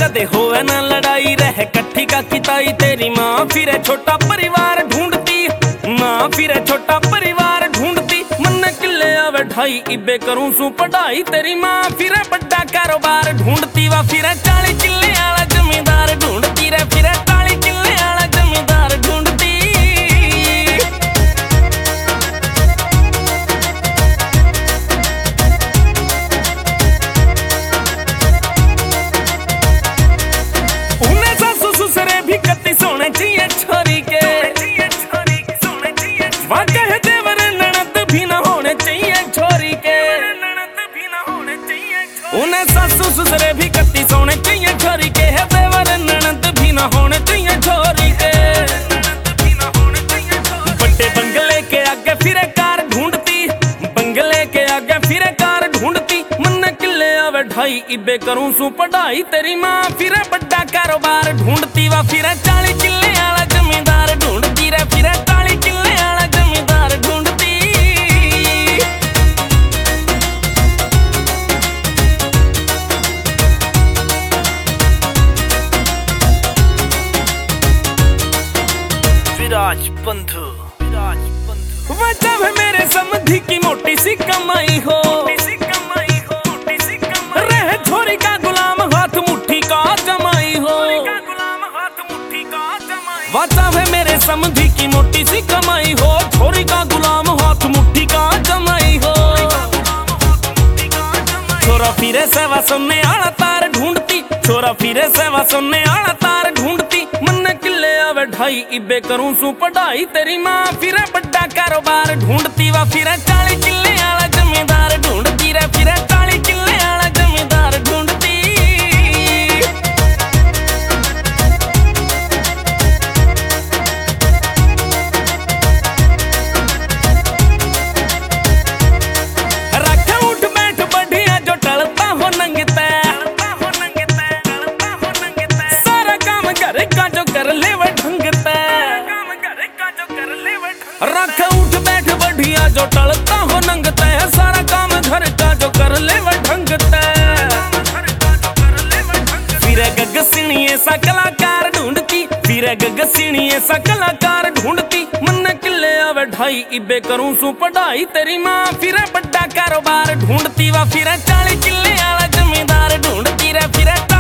कदे होवे ना लड़ाई, रह कट्ठी का किताई तेरी माँ फिरे छोटा परिवार ढूंढती, माँ फिरे छोटा परिवार ढूंढती। मन किले आवे ढाई इबे करूं सू पढ़ाई, तेरी माँ फिरे बड़ा कारोबार ढूंढती। वा फिरे 40 किले आला जमींदार ढूंढती रे, फिरे 40 किले आला जमींदार ढूंढती। उन्हें सासू ससुरे भी कत्ती सोने चाहिए छोरी के, वहाँ कहे देवर ननद भी ना होने चाहिए छोरी के। उन्हें सासू ससुरे भी कत्ती सोने चाहिए छोरी के, है देवर ननद भी ना होने चाहिए छोरी के। बड़े बंगले के आगे फिरे कार ढूंढती, बंगले के आगे फिरे कार ढूंढती। मन किले आवे ढाई इबे करूं सू पढ़ाई, तेरी माँ फिरे बड़ा कारोबार ढूंढती। वा फिरे 40 किले आला जमींदार ढूंढती रे, फिरे 40 किले आला जमींदार ढूंढती। विराज बंधु, विराज बंधु। वजह है मेरे समधी की मोटी सी कमाई हो, रहे छोरी का गुलाम हाथ मुट्ठी का जमाई हो। वजह है मेरे समधी की मोटी सी कमाई हो, छोरी का गुलाम हाथ मुट्ठी का जमाई हो। छोरा फिरे सेवा सुनने आला तार ढूंढती, छोरा फिरे सेवा सुनने आला तार ढूंढती। मन किले आवे ढाई इबे करूं सू पढ़ाई, तेरी माँ फिरे बड़ा कारोबार ढूंढती। वा फिरे 40 किले आला जमींदार ढूंढती रे, फिरे 40 किले आला जमींदार ढूंढती। रखे उठ बैठ बढ़िया जो टलता हो नंगते, सारा काम घर का जो कर ले वह ढंगते। रख उठ बैठ बढ़िया जो टलता हो नंगते, सारा काम घर का जो कर ले वह ढंगते। फिरे गगसिणिये सा कलाकार ढूंढती, फिरे गगसिणिये सा कलाकार ढूंढती। मन किले आवे ढाई इबे करूं सू पढ़ाई, तेरी माँ फिरे बड़ा कारोबार ढूंढती। वा फिरे 40 किले आला जमींदार ढूंढती रे, फिरे